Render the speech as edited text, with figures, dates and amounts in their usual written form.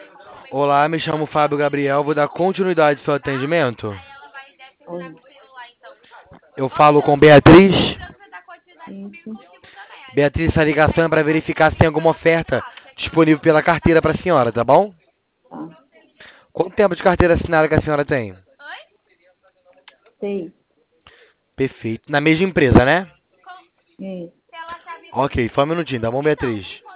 Olá, me chamo Fábio Gabriel, vou dar continuidade ao seu atendimento. Oi, Eu falo com Beatriz. isso, Beatriz, essa ligação é para verificar se tem alguma oferta disponível pela carteira para a senhora, tá bom? tá. Quanto tempo de carteira assinada que a senhora tem? Sei, Perfeito. Na mesma empresa, né? isso. Ok, só um minutinho, tá bom, Beatriz?